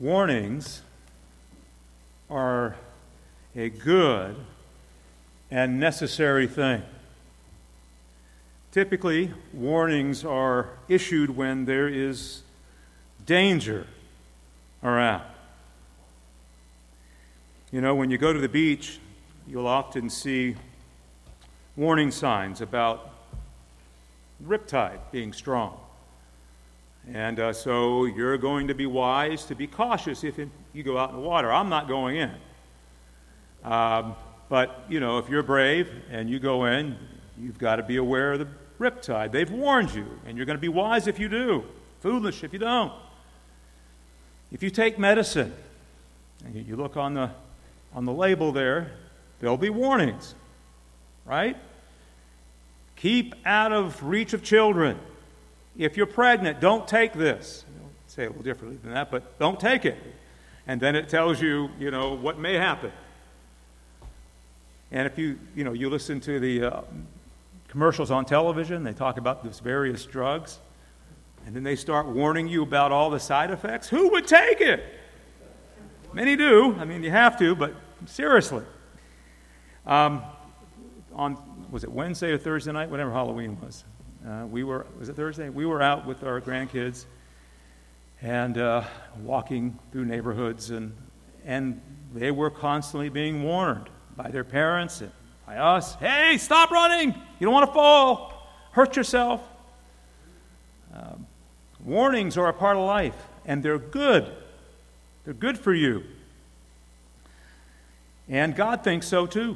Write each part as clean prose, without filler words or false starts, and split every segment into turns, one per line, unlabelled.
Warnings are a good and necessary thing. Typically, warnings are issued when there is danger around. You know, when you go to the beach, you'll often see warning signs about riptide being strong. And so you're going to be wise to be cautious if you go out in the water. I'm not going in. But, you know, if you're brave and you go in, you've got to be aware of the riptide. They've warned you, and you're going to be wise if you do, foolish if you don't. If you take medicine, and you look on the label there, there'll be warnings, right? Keep out of reach of children. If you're pregnant, don't take this. I'll say it a little differently than that, but don't take it. And then it tells you, you know, what may happen. And if you listen to the commercials on television, they talk about these various drugs, and then they start warning you about all the side effects. Who would take it? Many do. I mean, you have to, but seriously. Was it Wednesday or Thursday night? Whatever Halloween was. Was it Thursday? We were out with our grandkids and walking through neighborhoods, and they were constantly being warned by their parents and by us. Hey, stop running! You don't want to fall. Hurt yourself. Warnings are a part of life, and they're good. They're good for you. And God thinks so too.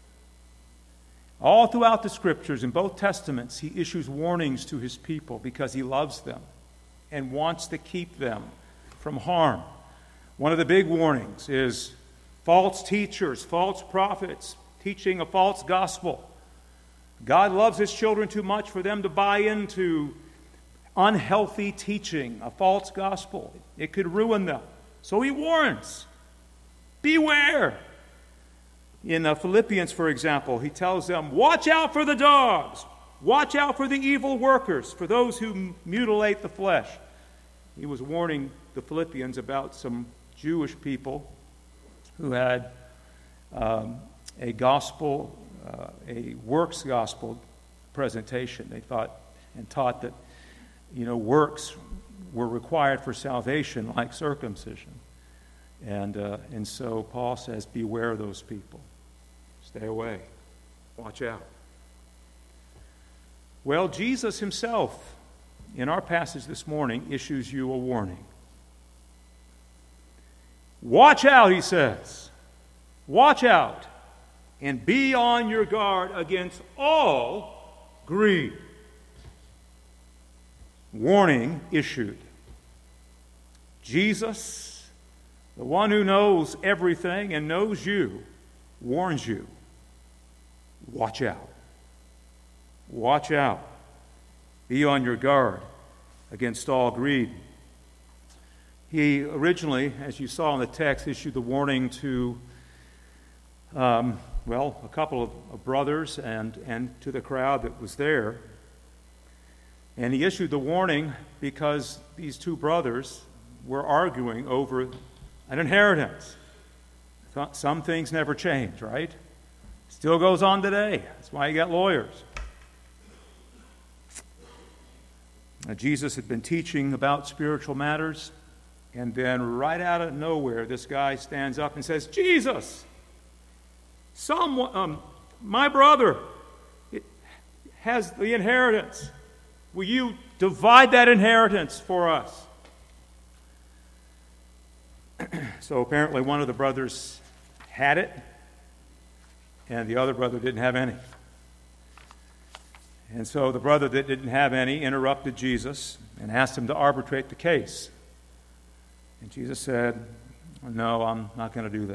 All throughout the Scriptures, in both Testaments, He issues warnings to His people because He loves them and wants to keep them from harm. One of the big warnings is false teachers, false prophets, teaching a false gospel. God loves His children too much for them to buy into unhealthy teaching, a false gospel. It could ruin them. So He warns, beware. In Philippians, for example, he tells them, watch out for the dogs. Watch out for the evil workers, for those who mutilate the flesh. He was warning the Philippians about some Jewish people who had a works gospel presentation. They taught that, works were required for salvation, like circumcision. And so Paul says, beware of those people. Stay away. Watch out. Well, Jesus Himself, in our passage this morning, issues you a warning. Watch out, He says. Watch out and be on your guard against all greed. Warning issued. Jesus, the one who knows everything and knows you, warns you. Watch out. Watch out. Be on your guard against all greed. He originally, as you saw in the text, issued the warning to, a couple of brothers and to the crowd that was there. And he issued the warning because these two brothers were arguing over an inheritance. Some things never change, right? Still goes on today. That's why you got lawyers. Jesus had been teaching about spiritual matters, and then right out of nowhere, this guy stands up and says, Jesus, my brother has the inheritance. Will you divide that inheritance for us? So apparently one of the brothers had it, and the other brother didn't have any. And so the brother that didn't have any interrupted Jesus and asked Him to arbitrate the case. And Jesus said, no, I'm not going to do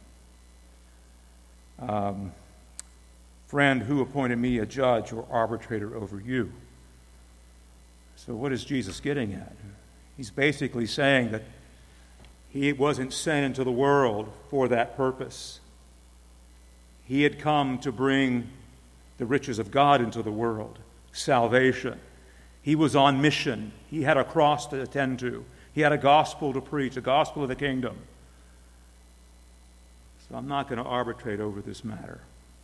that. Friend, who appointed me a judge or arbitrator over you? So what is Jesus getting at? He's basically saying that He wasn't sent into the world for that purpose. He had come to bring the riches of God into the world, salvation. He was on mission. He had a cross to attend to. He had a gospel to preach, a gospel of the kingdom. So I'm not going to arbitrate over this matter.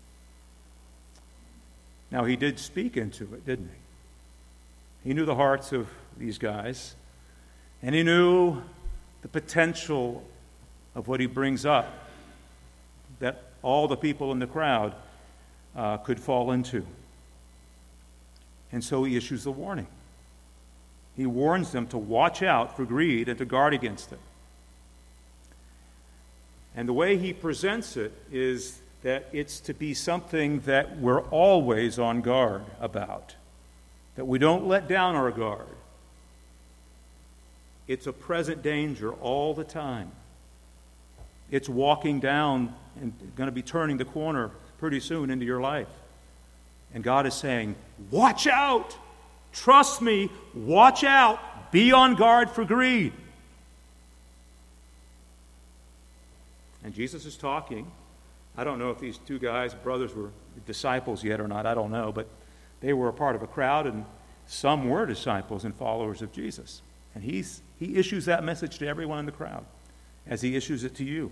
Now, he did speak into it, didn't he? He knew the hearts of these guys, and he knew the potential of what he brings up that all the people in the crowd could fall into. And so he issues the warning. He warns them to watch out for greed and to guard against it. And the way he presents it is that it's to be something that we're always on guard about, that we don't let down our guard. It's a present danger all the time. It's walking down and going to be turning the corner pretty soon into your life. And God is saying, watch out! Trust me, watch out! Be on guard for greed. And Jesus is talking. I don't know if these two guys, brothers, were disciples yet or not. I don't know. But they were a part of a crowd, and some were disciples and followers of Jesus. And he issues that message to everyone in the crowd as he issues it to you.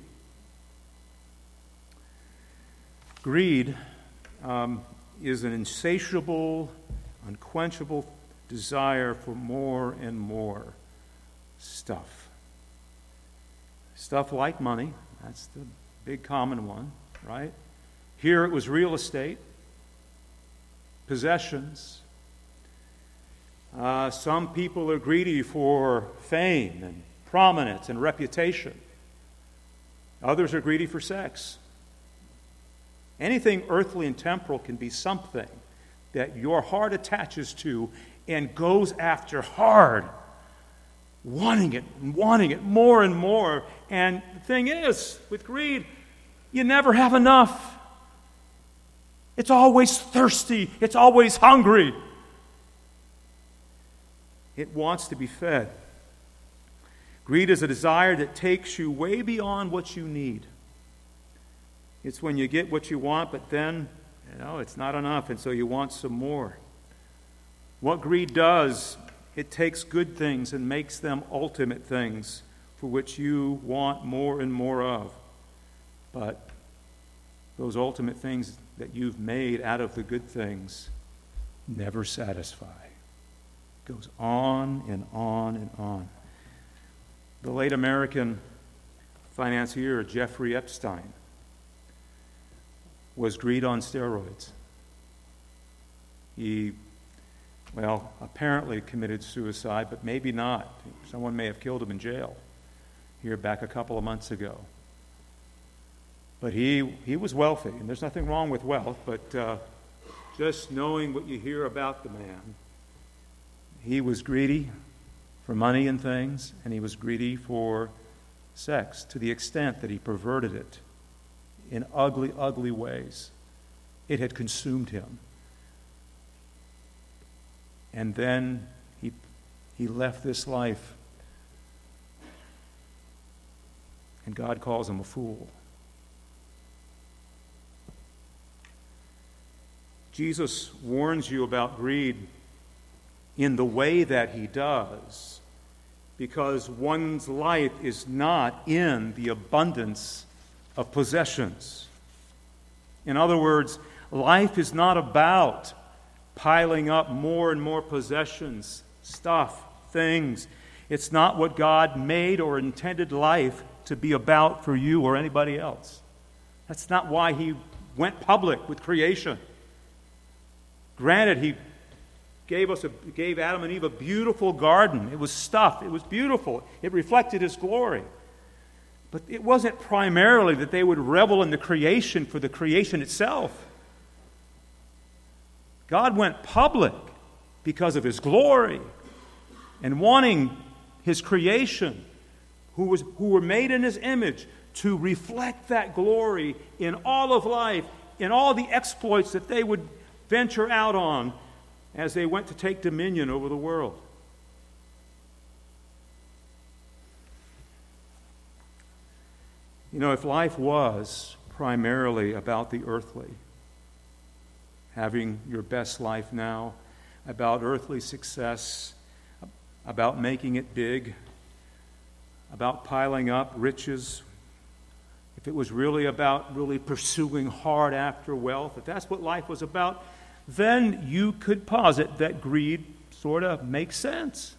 Greed is an insatiable, unquenchable desire for more and more stuff. Stuff like money. That's the big common one, right? Here it was real estate, possessions. Some people are greedy for fame and prominence and reputation. Others are greedy for sex. Anything earthly and temporal can be something that your heart attaches to and goes after hard, wanting it more and more. And the thing is, with greed, you never have enough. It's always thirsty. It's always hungry. It wants to be fed. Greed is a desire that takes you way beyond what you need. It's when you get what you want, but then, it's not enough, and so you want some more. What greed does, it takes good things and makes them ultimate things for which you want more and more of. But those ultimate things that you've made out of the good things never satisfy. It goes on and on and on. The late American financier Jeffrey Epstein was greed on steroids. He, apparently committed suicide, but maybe not. Someone may have killed him in jail here back a couple of months ago. But he was wealthy, and there's nothing wrong with wealth, but just knowing what you hear about the man, he was greedy for money and things, and he was greedy for sex to the extent that he perverted it in ugly, ugly ways. It had consumed him. And then he left this life, and God calls him a fool. Jesus warns you about greed in the way that he does, because one's life is not in the abundance of possessions. In other words, life is not about piling up more and more possessions, stuff, things. It's not what God made or intended life to be about for you or anybody else. That's not why he went public with creation. Granted, he gave Adam and Eve a beautiful garden. It was stuff. It was beautiful. It reflected his glory. But it wasn't primarily that they would revel in the creation for the creation itself. God went public because of his glory and wanting his creation, who were made in his image, to reflect that glory in all of life, in all the exploits that they would venture out on as they went to take dominion over the world. If life was primarily about the earthly, having your best life now, about earthly success, about making it big, about piling up riches, if it was really about really pursuing hard after wealth, if that's what life was about, then you could posit that greed sort of makes sense.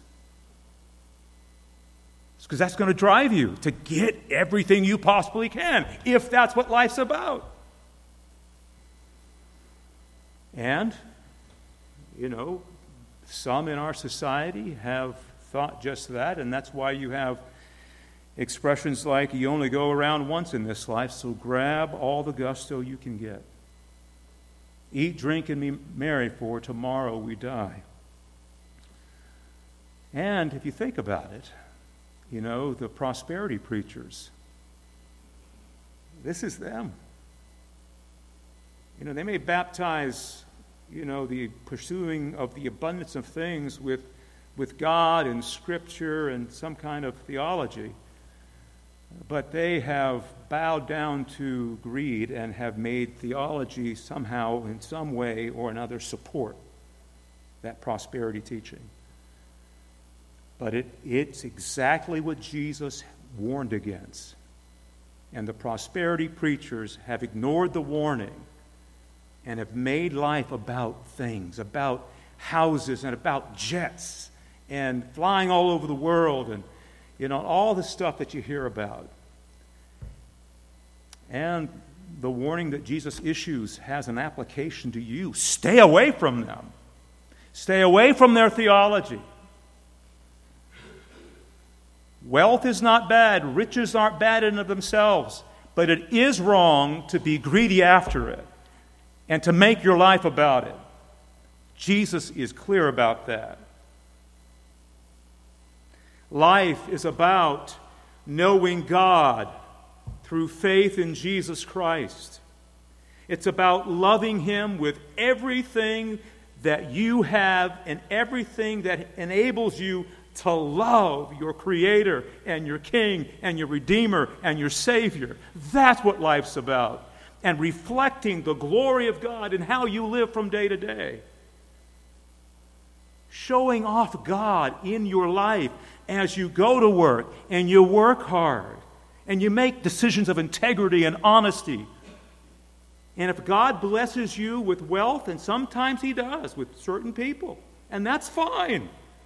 Because that's going to drive you to get everything you possibly can, if that's what life's about. And, some in our society have thought just that, and that's why you have expressions like, you only go around once in this life, so grab all the gusto you can get. Eat, drink, and be merry, for tomorrow we die. And if you think about it, the prosperity preachers, this is them. They may baptize, the pursuing of the abundance of things with God and Scripture and some kind of theology, but they have bowed down to greed and have made theology somehow, in some way or another, support that prosperity teaching. But it's exactly what Jesus warned against. And the prosperity preachers have ignored the warning and have made life about things, about houses and about jets and flying all over the world and, all the stuff that you hear about. And the warning that Jesus issues has an application to you. Stay away from them. Stay away from their theology. Wealth is not bad. Riches aren't bad in and of themselves. But it is wrong to be greedy after it and to make your life about it. Jesus is clear about that. Life is about knowing God through faith in Jesus Christ. It's about loving Him with everything that you have and everything that enables you to love your Creator and your King and your Redeemer and your Savior. That's what life's about. And reflecting the glory of God in how you live from day to day. Showing off God in your life as you go to work and you work hard and you make decisions of integrity and honesty. And if God blesses you with wealth, and sometimes He does with certain people, and that's fine.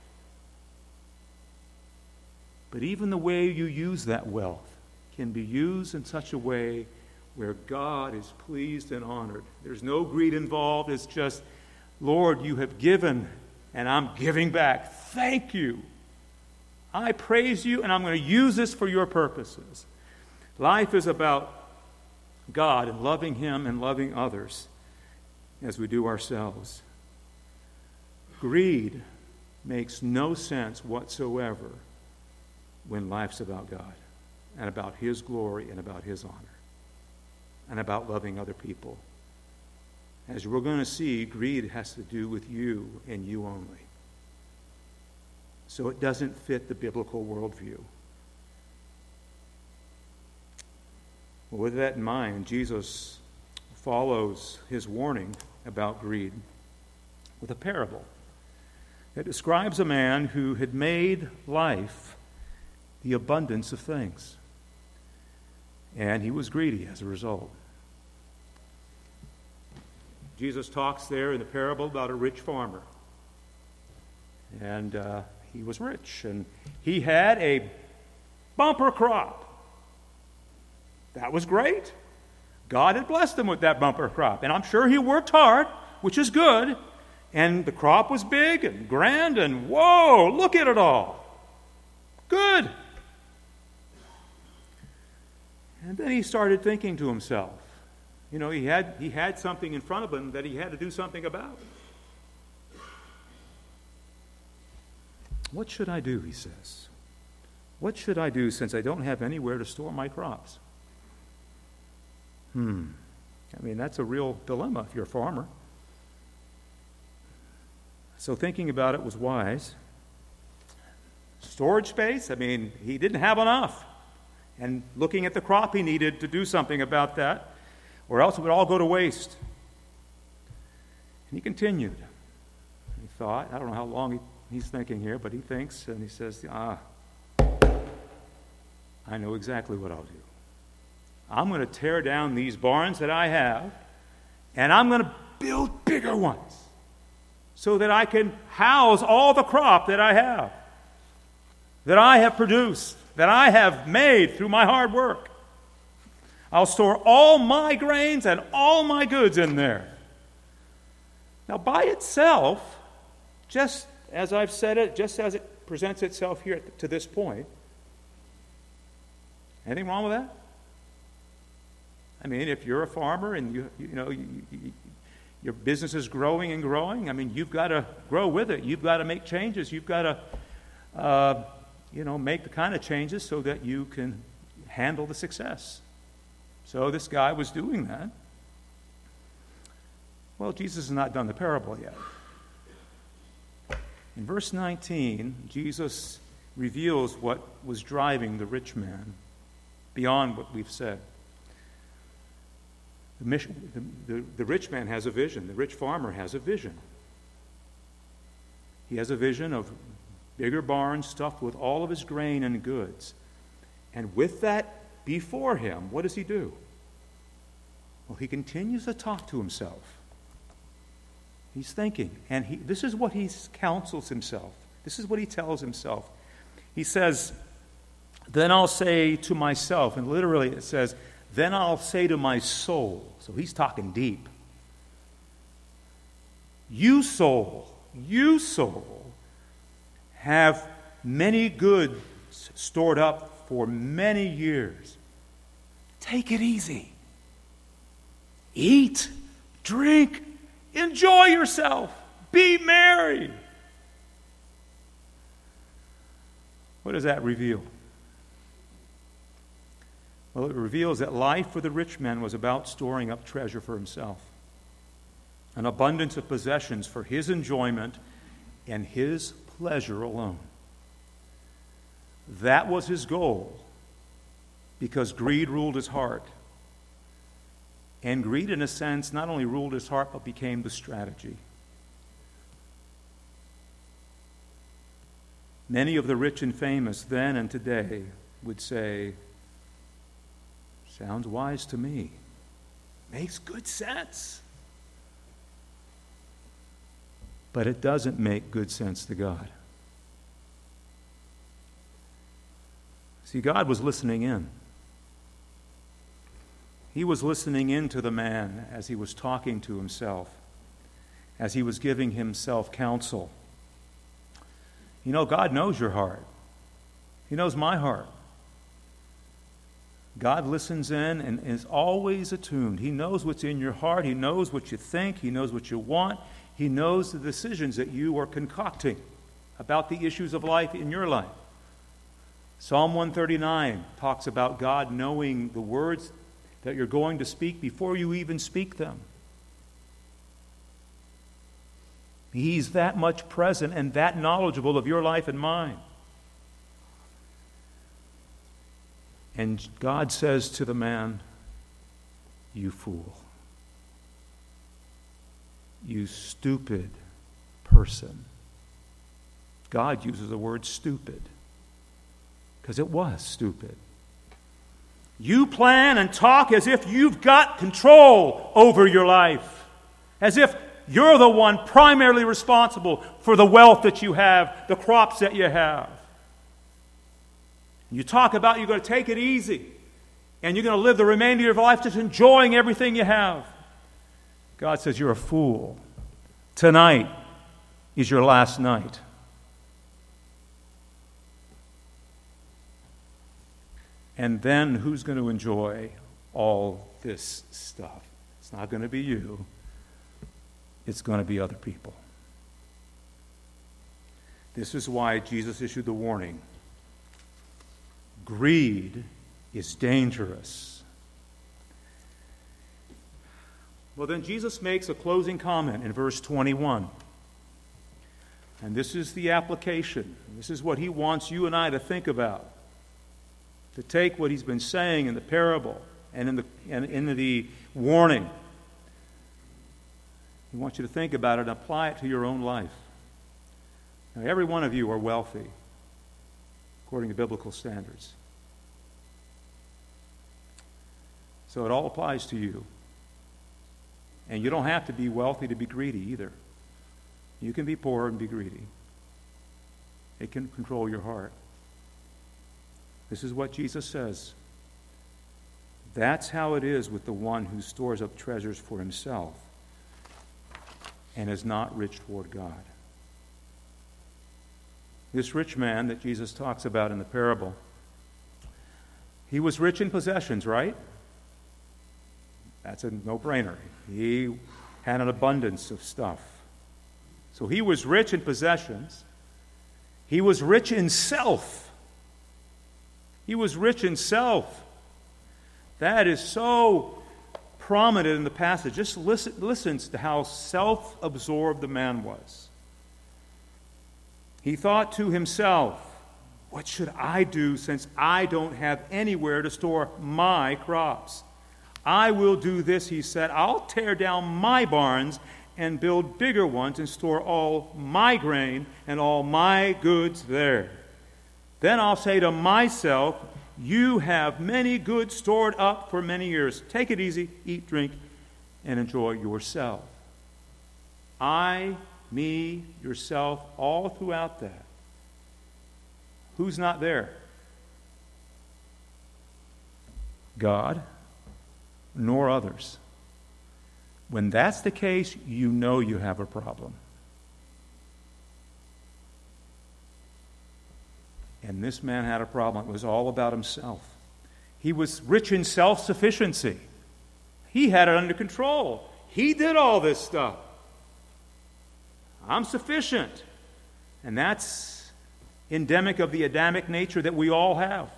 But even the way you use that wealth can be used in such a way where God is pleased and honored. There's no greed involved. It's just, Lord, you have given, and I'm giving back. Thank you. I praise you, and I'm going to use this for your purposes. Life is about God and loving Him and loving others as we do ourselves. Greed makes no sense whatsoever when life's about God and about His glory and about His honor and about loving other people. As we're going to see, greed has to do with you and you only. So it doesn't fit the biblical worldview. Well, with that in mind, Jesus follows His warning about greed with a parable that describes a man who had made life the abundance of things. And he was greedy as a result. Jesus talks there in the parable about a rich farmer. And he was rich, and he had a bumper crop. That was great. God had blessed him with that bumper crop. And I'm sure he worked hard, which is good. And the crop was big and grand, and whoa, look at it all. Good. And then he started thinking to himself. He had something in front of him that he had to do something about. What should I do, he says. What should I do since I don't have anywhere to store my crops? That's a real dilemma if you're a farmer. So thinking about it was wise. Storage space? He didn't have enough. And looking at the crop, he needed to do something about that, or else it would all go to waste. And he continued. He thought, I don't know how long he's thinking here, but he thinks, and he says, I know exactly what I'll do. I'm going to tear down these barns that I have, and I'm going to build bigger ones so that I can house all the crop that I have produced, that I have made through my hard work. I'll store all my grains and all my goods in there. Now, by itself, just as I've said it, just as it presents itself here to this point, anything wrong with that? I mean, if you're a farmer and your business is growing and growing, I mean, you've got to grow with it. You've got to make changes. You've got to, make the kind of changes so that you can handle the success. So this guy was doing that. Well, Jesus has not done the parable yet. In verse 19, Jesus reveals what was driving the rich man beyond what we've said. The rich man has a vision. The rich farmer has a vision. He has a vision of bigger barns stuffed with all of his grain and goods. And with that before him, what does he do? Well, he continues to talk to himself. He's thinking, and this is what he counsels himself. This is what he tells himself. He says, then I'll say to myself, and literally it says, then I'll say to my soul. So he's talking deep. You soul, have many goods stored up for many years. Take it easy. Eat, drink, enjoy yourself. Be merry. What does that reveal? Well, it reveals that life for the rich man was about storing up treasure for himself, an abundance of possessions for his enjoyment and his pleasure alone. That was his goal because greed ruled his heart. And greed, in a sense, not only ruled his heart, but became the strategy. Many of the rich and famous then and today would say, sounds wise to me. Makes good sense. But it doesn't make good sense to God. See, God was listening in. He was listening in to the man as he was talking to himself, as he was giving himself counsel. You know, God knows your heart. He knows my heart. God listens in and is always attuned. He knows what's in your heart. He knows what you think. He knows what you want. He knows the decisions that you are concocting about the issues of life in your life. Psalm 139 talks about God knowing the words that you're going to speak before you even speak them. He's that much present and that knowledgeable of your life and mine. And God says to the man, you fool. You stupid person. God uses the word stupid because it was stupid. You plan and talk as if you've got control over your life, as if you're the one primarily responsible for the wealth that you have, the crops that you have. You talk about you're going to take it easy and you're going to live the remainder of your life just enjoying everything you have. God says you're a fool. Tonight is your last night. And then who's going to enjoy all this stuff? It's not going to be you. It's going to be other people. This is why Jesus issued the warning. Greed is dangerous. Well, then Jesus makes a closing comment in verse 21. And this is the application. This is what he wants you and I to think about. To take what he's been saying in the parable and in the warning. He wants you to think about it and apply it to your own life. Now, every one of you are wealthy, according to biblical standards. So it all applies to you. And you don't have to be wealthy to be greedy either. You can be poor and be greedy. It can control your heart. This is what Jesus says. That's how it is with the one who stores up treasures for himself and is not rich toward God. This rich man that Jesus talks about in the parable, he was rich in possessions, right? That's a no-brainer. He had an abundance of stuff. So he was rich in possessions. He was rich in self. He was rich in self. That is so prominent in the passage. Just listen to how self-absorbed the man was. He thought to himself, what should I do since I don't have anywhere to store my crops? I will do this, he said. I'll tear down my barns and build bigger ones and store all my grain and all my goods there. Then I'll say to myself, you have many goods stored up for many years. Take it easy, eat, drink, and enjoy yourself. I, me, yourself, all throughout that. Who's not there? God, nor others. When that's the case, you know you have a problem. And this man had a problem. It was all about himself. He was rich in self-sufficiency. He had it under control. He did all this stuff. I'm sufficient. And that's endemic of the Adamic nature that we all have.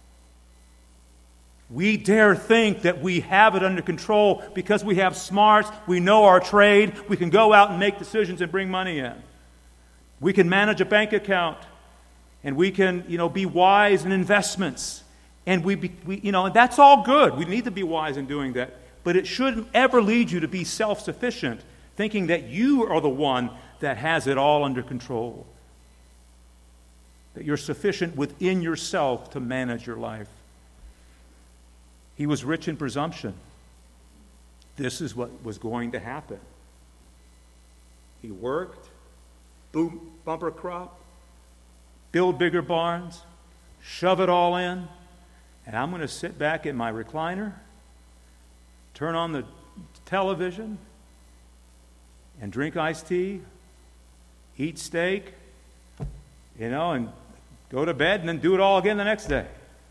We dare think that we have it under control because we have smarts, we know our trade, we can go out and make decisions and bring money in. We can manage a bank account, and we can, be wise in investments. And and that's all good. We need to be wise in doing that. But it shouldn't ever lead you to be self-sufficient, thinking that you are the one that has it all under control. That you're sufficient within yourself to manage your life. He was rich in presumption. This is what was going to happen. He worked, bumper crop, build bigger barns, shove it all in, and I'm going to sit back in my recliner, turn on the television, and drink iced tea, eat steak, and go to bed and then do it all again the next day.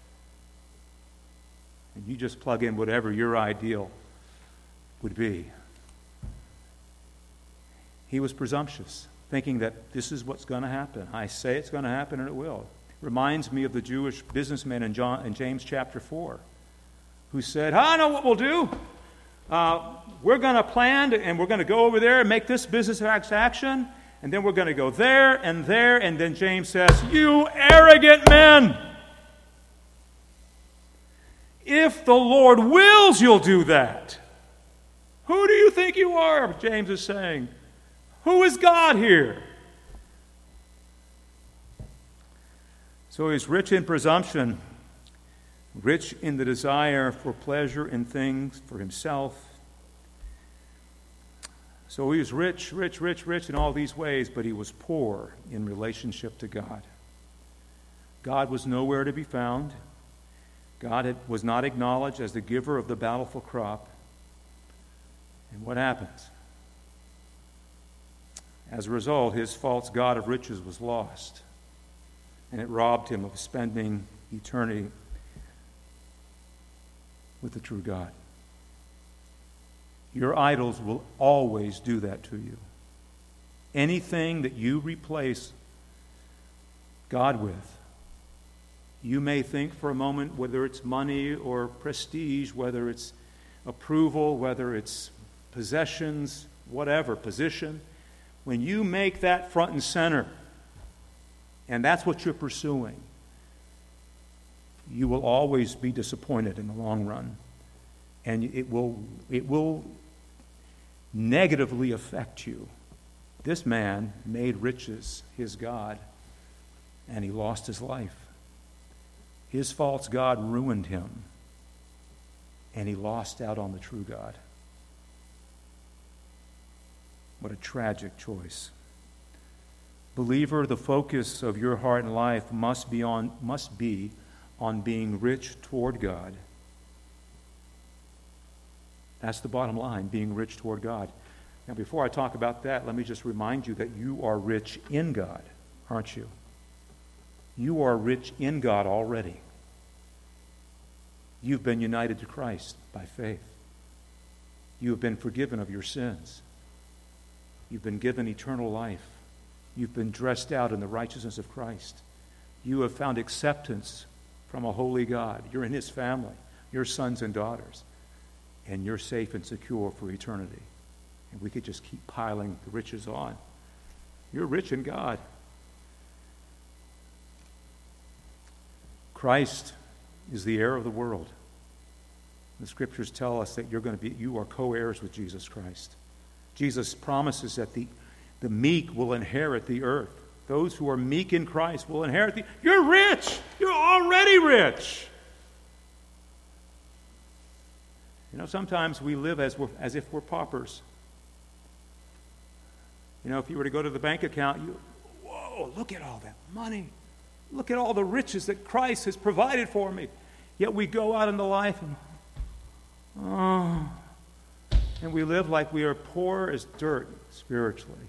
And you just plug in whatever your ideal would be. He was presumptuous, thinking that this is what's going to happen. I say it's going to happen, and it will. Reminds me of the Jewish businessman in James chapter 4, who said, I know what we'll do. We're going to plan, and we're going to go over there and make this business action, and then we're going to go there, and then James says, you arrogant men! If the Lord wills, you'll do that. Who do you think you are? James is saying. Who is God here? So he's rich in presumption, rich in the desire for pleasure in things for himself. So he was rich in all these ways, but he was poor in relationship to God. God was nowhere to be found. God was not acknowledged as the giver of the bountiful crop. And what happens? As a result, his false god of riches was lost, and it robbed him of spending eternity with the true God. Your idols will always do that to you. Anything that you replace God with, you may think for a moment, whether it's money or prestige, whether it's approval, whether it's possessions, whatever, position, when you make that front and center, and that's what you're pursuing, you will always be disappointed in the long run. And it will negatively affect you. This man made riches his God, and he lost his life. His false god ruined him, and he lost out on the true God. What a tragic choice. Believer, the focus of your heart and life must be on being rich toward God. That's the bottom line, being rich toward God. Now, before I talk about that, let me just remind you that you are rich in God, aren't you? You are rich in God already. You've been united to Christ by faith. You have been forgiven of your sins. You've been given eternal life. You've been dressed out in the righteousness of Christ. You have found acceptance from a holy God. You're in His family. You're sons and daughters. And you're safe and secure for eternity. And we could just keep piling the riches on. You're rich in God. Christ is the heir of the world. The Scriptures tell us that you are co-heirs with Jesus Christ. Jesus promises that the meek will inherit the earth. Those who are meek in Christ will inherit You're rich! You're already rich! You know, sometimes we live as if we're paupers. You know, if you were to go to the bank account, whoa, look at all that money. Look at all the riches that Christ has provided for me. Yet we go out into life and we live like we are poor as dirt spiritually.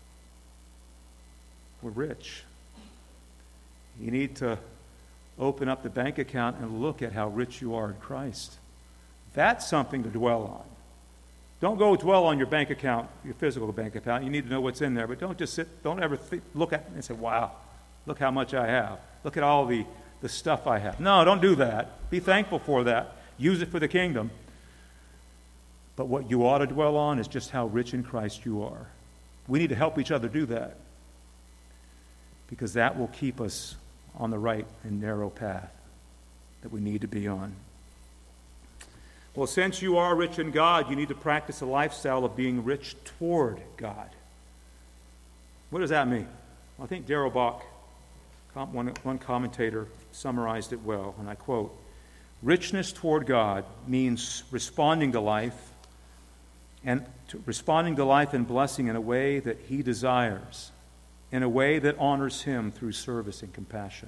We're rich. You need to open up the bank account and look at how rich you are in Christ. That's something to dwell on. Don't go dwell on your bank account, your physical bank account. You need to know what's in there, but don't just don't ever look at it and say, wow, look how much I have. Look at all the stuff I have. No, don't do that. Be thankful for that. Use it for the kingdom. But what you ought to dwell on is just how rich in Christ you are. We need to help each other do that, because that will keep us on the right and narrow path that we need to be on. Well, since you are rich in God, you need to practice a lifestyle of being rich toward God. What does that mean? Well, I think Darrell Bock, one commentator, summarized it well, and I quote, "Richness toward God means responding to life and blessing in a way that He desires, in a way that honors Him through service and compassion."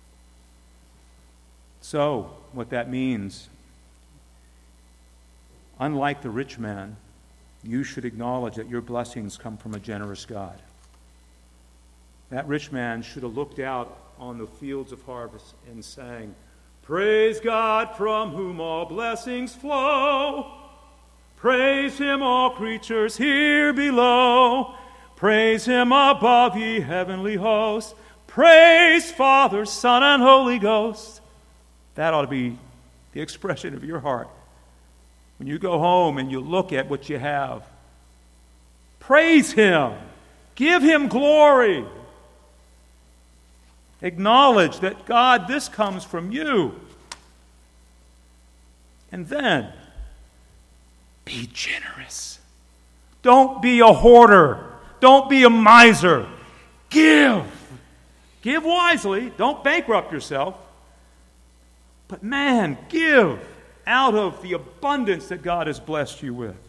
So, what that means, unlike the rich man, you should acknowledge that your blessings come from a generous God. That rich man should have looked out on the fields of harvest and sang, "Praise God from whom all blessings flow. Praise Him, all creatures here below. Praise Him above, ye heavenly hosts. Praise Father, Son, and Holy Ghost." That ought to be the expression of your heart. When you go home and you look at what you have, praise Him. Give Him glory. Acknowledge that, God, this comes from You. And then, be generous. Don't be a hoarder. Don't be a miser. Give. Give wisely. Don't bankrupt yourself. But man, give out of the abundance that God has blessed you with.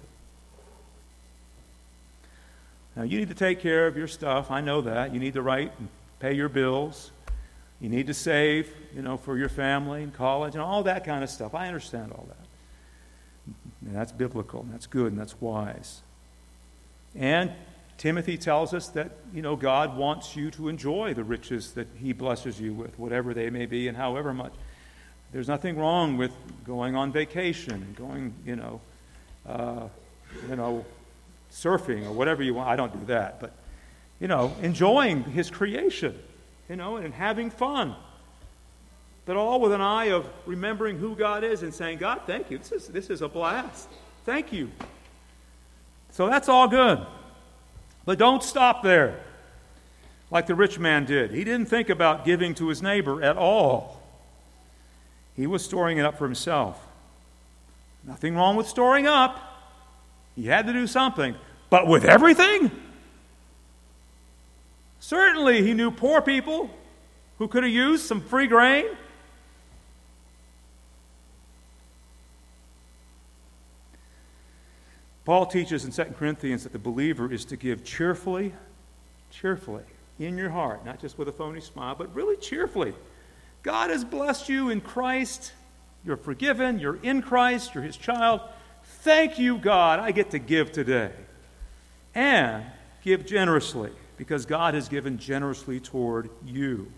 Now, you need to take care of your stuff. I know that. You need to write and pay your bills. You need to save, for your family and college and all that kind of stuff. I understand all that. And that's biblical, and that's good, and that's wise. And Timothy tells us that, God wants you to enjoy the riches that He blesses you with, whatever they may be and however much. There's nothing wrong with going on vacation and going, surfing or whatever you want. I don't do that, but, enjoying His creation, and having fun. But all with an eye of remembering who God is and saying, God, thank You. This is a blast. Thank You. So that's all good. But don't stop there like the rich man did. He didn't think about giving to his neighbor at all. He was storing it up for himself. Nothing wrong with storing up. He had to do something. But with everything? Certainly he knew poor people who could have used some free grain. Paul teaches in 2 Corinthians that the believer is to give cheerfully, in your heart, not just with a phony smile, but really cheerfully. God has blessed you in Christ. You're forgiven. You're in Christ. You're His child. Thank you, God. I get to give today. And give generously, because God has given generously toward you.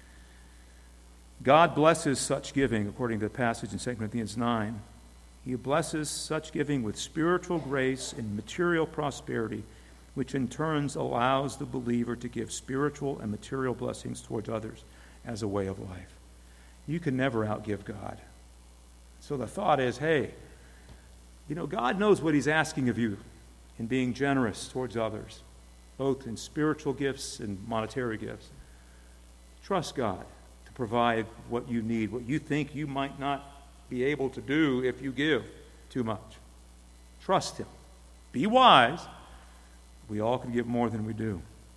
God blesses such giving, according to the passage in 2 Corinthians 9. He blesses such giving with spiritual grace and material prosperity, which in turn allows the believer to give spiritual and material blessings towards others as a way of life. You can never outgive God. So the thought is, hey, God knows what He's asking of you in being generous towards others, both in spiritual gifts and monetary gifts. Trust God to provide what you need, what you think you might not be able to do if you give too much. Trust Him. Be wise. We all can give more than we do.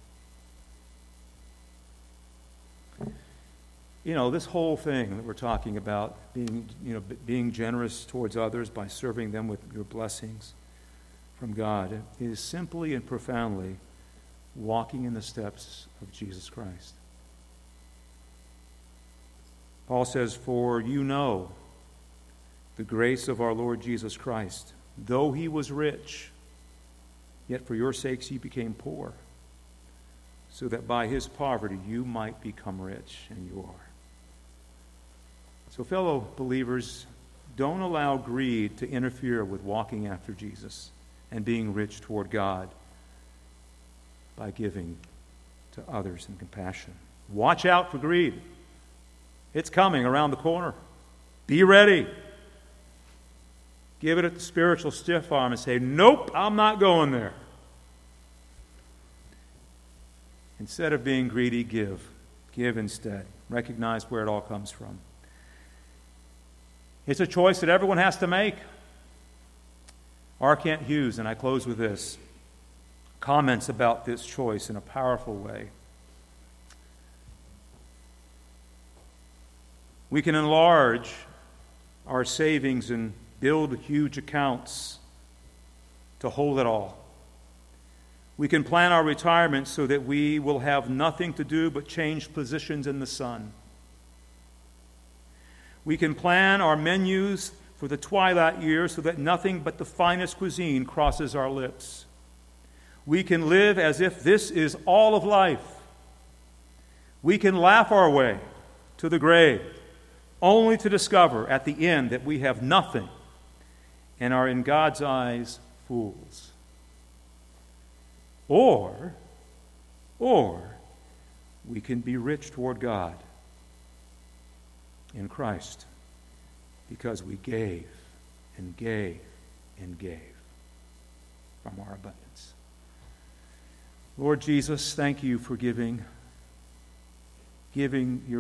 This whole thing that we're talking about, being generous towards others by serving them with your blessings from God, is simply and profoundly walking in the steps of Jesus Christ. Paul says, "For you know the grace of our Lord Jesus Christ, though He was rich, yet for your sakes He became poor, so that by His poverty you might become rich," and you are. So, fellow believers, don't allow greed to interfere with walking after Jesus and being rich toward God by giving to others in compassion. Watch out for greed. It's coming around the corner. Be ready. Give it at the spiritual stiff arm and say, "Nope, I'm not going there." Instead of being greedy, give. Give instead. Recognize where it all comes from. It's a choice that everyone has to make. R. Kent Hughes, and I close with this, comments about this choice in a powerful way. We can enlarge our savings and build huge accounts to hold it all. We can plan our retirement so that we will have nothing to do but change positions in the sun. We can plan our menus for the twilight years so that nothing but the finest cuisine crosses our lips. We can live as if this is all of life. We can laugh our way to the grave, only to discover at the end that we have nothing and are in God's eyes fools. Or we can be rich toward God in Christ because we gave and gave and gave from our abundance. Lord Jesus, thank you for giving your